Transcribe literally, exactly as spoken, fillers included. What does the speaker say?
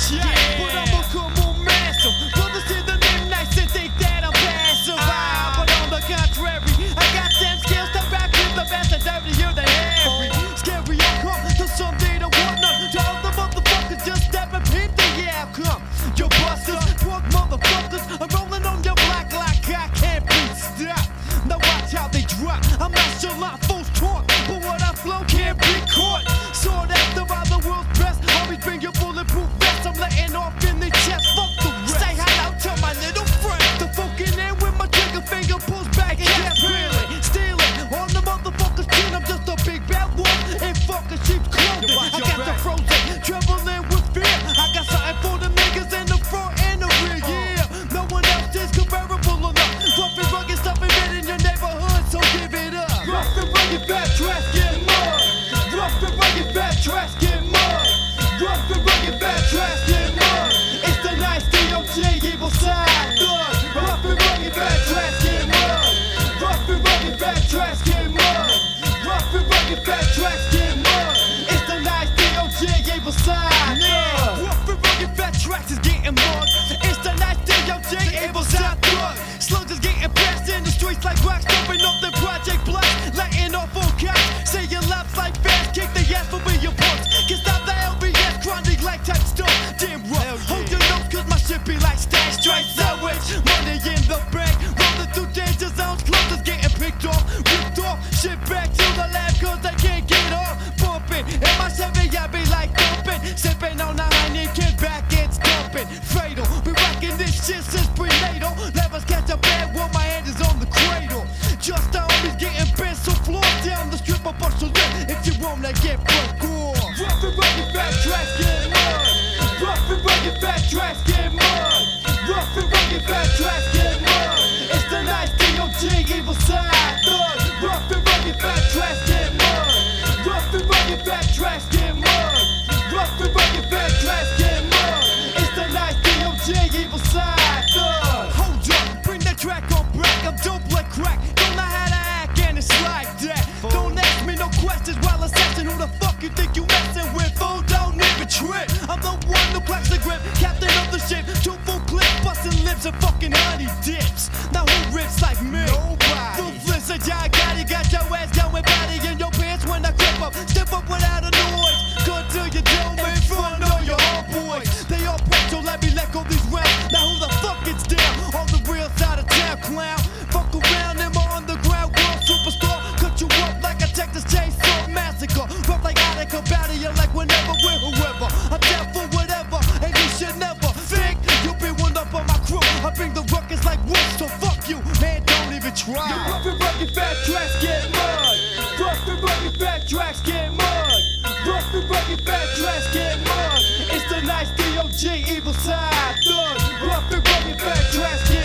Yeah, but I'm a come on master. Brothers in the midnight and think that I'm passive. Ah, but on the contrary, I got them skills to back with the best and dirtier than every. Scary outcome to some they don't want none. To other motherfuckers just step and peep the outcome. Your busters, pork motherfuckers, I'm rolling on your block like I can't be stopped. Now watch how they drop. I'm not sure my fool's taught, but what I flow can't be caught. Sought after by the world's best. Always bring your bulletproof vest. I'm letting off in the chest. Fuck the rest. Say hello to my little friend. The fucking in with my trigger finger pulls back and just really stealing on the motherfucker's chin. I'm just a big bad wolf in fucking sheep's clothing. I got the frozen, trembling with fear. I got something for the niggas in the front and the rear. Yeah, no one else is comparable enough. Rough and rugged stuff embedded in your neighborhood, so give it up. Rough and rugged fat trash get mud. Rough and rugged fat trash get mud. Rough and rugged fat trash get mud. It's the nice D O J evil side thug. Rough and rugged fat trash get mud. Rough and rugged fat trash get mud. Rough and rugged fat trash get mud. It's the nice D O J evil side thug. Rough and rugged fat tracks is getting mugged. It's the nice D O J evil side thug. Slugs is getting passed in the streets like rocks, jumping up the project blocks, letting off on cops. Say your laps like fast, kick the ass for me your punks. Can stop the L B S, chronic like type stuff. Damn rough, hold your nose cause my shit be like stash straight sandwich. Money in the bank, rolling through danger zones, clothes is getting picked off, ripped off. Shit back to the lab cause they can't get off. Bumping, in my Chevy I be like thumping. Sipping on the Heineken, back it's dumping. Fatal, been rocking this shit since prenatal. Never catch a bad one, my hand is on the cradle. Just the homies getting bent, so floor down the strip of bust your lip if you wanna get broke off. Rough and rugged fat trash get mud. Rough and rugged fat trash get mud. Rough and rugged fat trash get mud. It's the nice D O J evil side thug. Rough and rugged fat trash get mud. Rough and rugged fat trash get mud. Rough and rugged fat trash get mud. It's the nice D O J evil side thug. Hold up, bring that track on back. I'm dope like crack. Don't know how to act and it's like that. Don't ask me no questions while assessing who the fuck you think you messing with. Fool, don't even trip. I'm the one who cracks the grip, captain of the ship. Two full clips, busting lips and fucking honey dips. Now who rips like me? Nobody. Ruthless, a giant got it, got your ass going body in your pants when I grip up. Step up without a noise. Good till you don't in front of your homeboys. They all prep, so let me let go these rounds. Now who the fuck gets down on the real side of town, clown? Fuck around in my underground world superstar. Cut you up like a Texas Chainsaw Massacre. Rough like Attica, battle you like whenever, with whoever. I'm down for whatever, and you should never think you'll be one up on my crew. I bring the ruckus like wood, so fuck you, man, don't even try. You rough and rugged fat tracks get mud. Rough and rugged fat tracks get mud. Rough and rugged fat tracks get mud. It's the nice D O J evil side thug. Rough and rugged fat tracks get